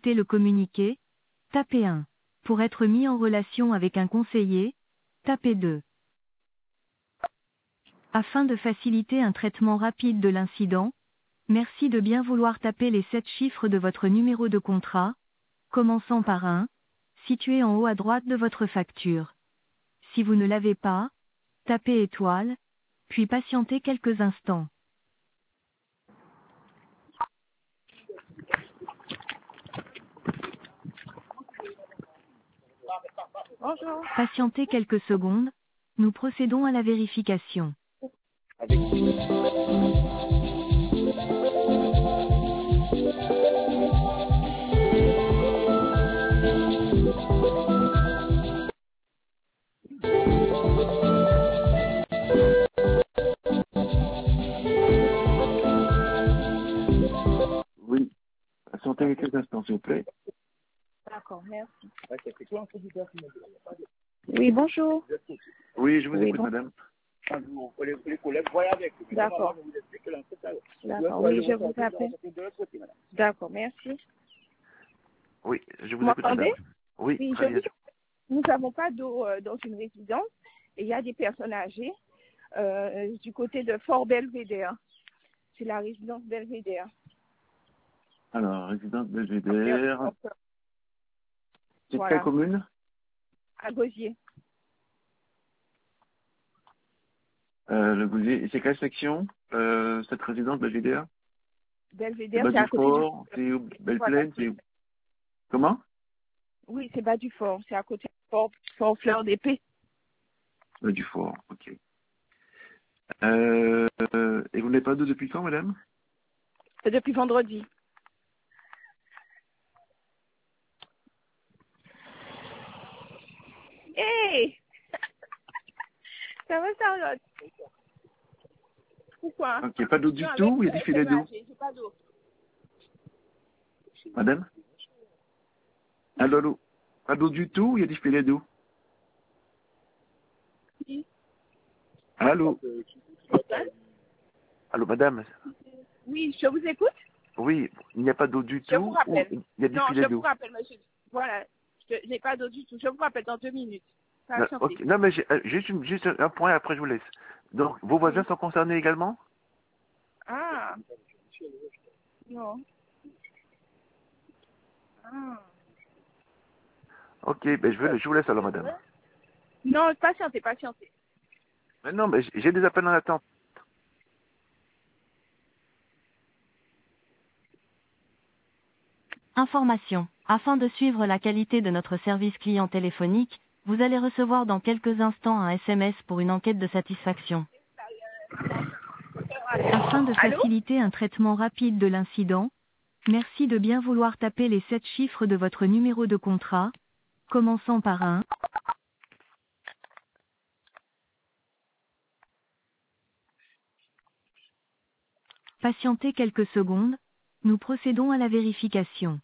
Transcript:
consulter le communiqué, tapez 1. Pour être mis en relation avec un conseiller, tapez 2. Afin de faciliter un traitement rapide de l'incident, merci de bien vouloir taper les 7 chiffres de votre numéro de contrat, commençant par 1, situé en haut à droite de votre facture. Si vous ne l'avez pas, tapez étoile, puis patientez quelques instants. Bonjour. Patientez quelques secondes, nous procédons à la vérification. Oui. Patientez quelques instants, s'il vous plaît. D'accord, merci. Oui, bonjour. Oui, je vous Oui, écoute, bon. madame. D'accord. D'accord, oui, je vous appelle. D'accord, merci. Oui, je Vous vous écoute, m'entendez? madame. Oui, Oui, très bien. nous n'avons pas d'eau dans une résidence et il y a des personnes âgées du côté de Fort Belvédère. C'est la résidence Belvédère. Alors, résidence Belvédère. C'est Voilà. quelle commune? À Gosier. Le Gousier. Et c'est quelle section, cette résidence Belvédère? C'est Belvédère, bas c'est du à côté du fort, c'est où? Belle voilà. Plaine, c'est où? Comment? Oui, c'est bas du fort. C'est à côté du fort Fleur d'Épée. Bas du fort, ok. Et vous n'avez pas d'eau depuis quand, madame? C'est depuis vendredi. Hey! Ça va, Charlotte? Pourquoi? Ok, pas d'eau du Non, tout, avec ou il y a des filets d'eau? j'ai pas d'eau. Madame? Allô? Pas d'eau du tout, ou il y a des filets d'eau? Allô? Allô, madame? Oui, je vous écoute. Oui, il n'y a pas d'eau du Je vous tout, ou rappelle. il y a des Non, filets je vous d'eau? rappelle, monsieur. Voilà. Je n'ai pas d'eau du tout. Je vous rappelle dans 2 minutes. Non, Patientez. ok. Non, mais j'ai juste un point, après je vous laisse. Donc, vos voisins Oui. sont concernés également? Ah. Non. Ah. Ok, ben je vous laisse alors, madame. Non, patientez, patientez. Mais non, mais j'ai des appels en attente. Information. Afin de suivre la qualité de notre service client téléphonique, vous allez recevoir dans quelques instants un SMS pour une enquête de satisfaction. Afin de Allô? faciliter un traitement rapide de l'incident, merci de bien vouloir taper les 7 chiffres de votre numéro de contrat, commençant par 1. Patientez quelques secondes, nous procédons à la vérification.